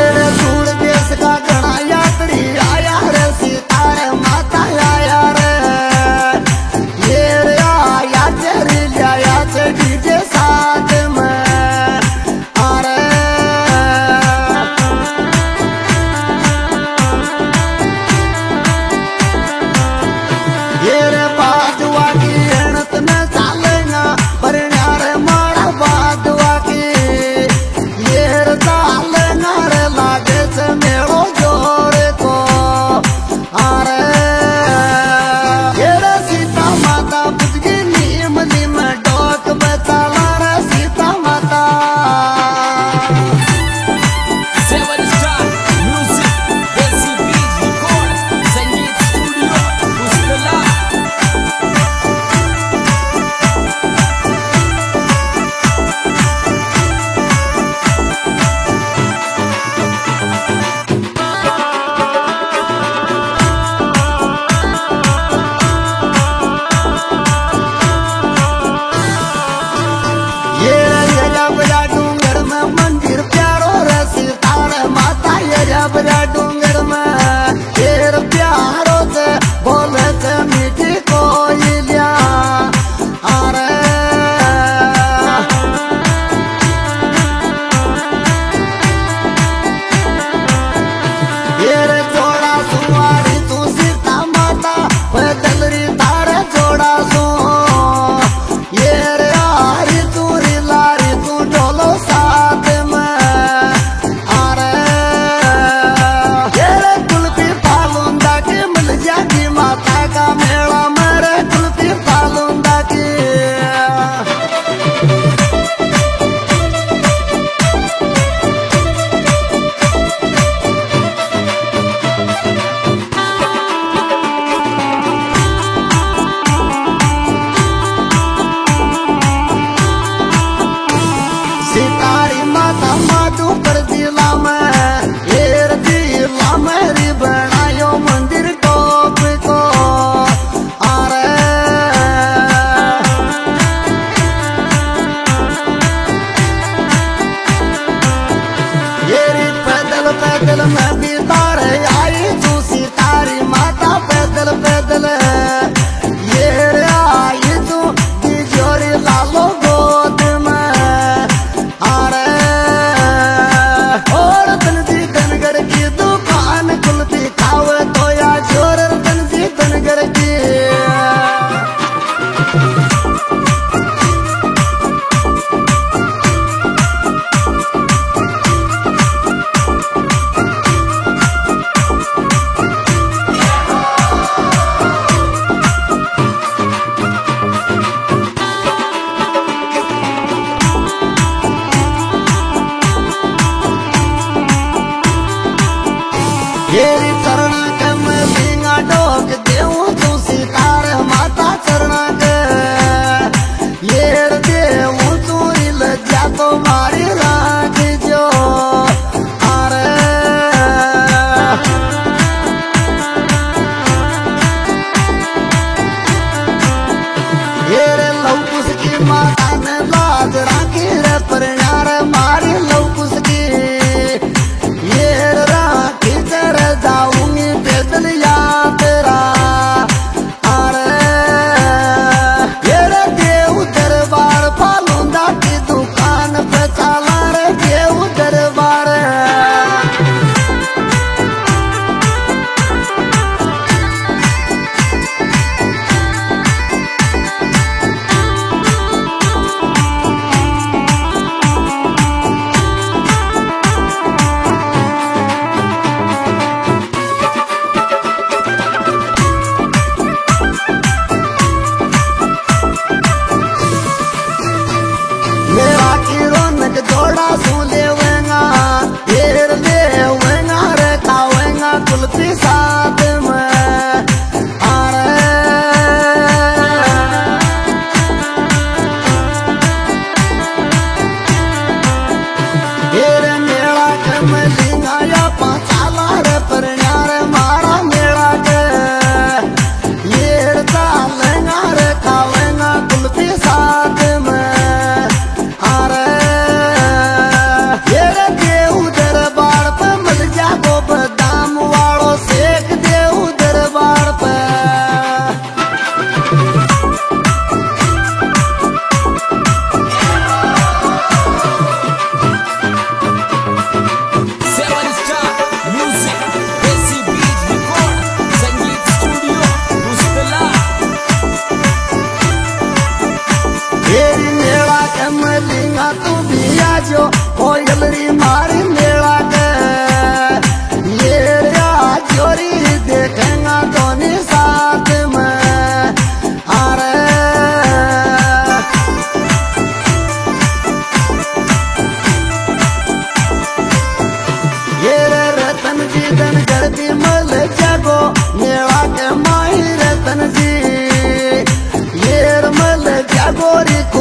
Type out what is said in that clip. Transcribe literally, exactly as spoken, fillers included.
बड़ा डूंगर में तेर प्यारो से बोले से मीठी कोयलिया अरे तेरे जोड़ा सुवारी तू सीता माता पैदल री तारे जोड़ा सु ये रे आरी तू री लारी तू ढोलो साथ में माता का मेला मेरे कुल्फी फालूंदा की सितारी माता माधु पर दिला में हेर दिला मेरी बनायो मंदिर पैदल में भी तारे आई तू सितारी माता पैदल पैदल ये रे आई तू तिजोरी लालो गोद में अरे और तनजी तनगर की दुकान कुल्फी खावे तो या जोर तनजी तनगर की येरी चरणा के मैं सिंगा डोक देऊं तू सितार माता चरणा के येर देऊं तू लज्जा तो मारी राख जो अरे येरे लौकुस की माता ने लाज राखी रे परनार मारी लौकुस की येर राखी जाऊंगी पैदल यात्रा अरे ये देव दरबार फालूंदा की दुकान पे चला रे देव दरबार जोड़ा सू लेवेंगा हेर लेवेंगा रे खावेंगा कुल्फी साथ में अरे हेर मेला के मैं लिंगाया पाचाला रे परन्यार मारा मेला के हेर चालेंगा रे खावेंगा कुल्फी साथ में ये देव दरबार पे गोरी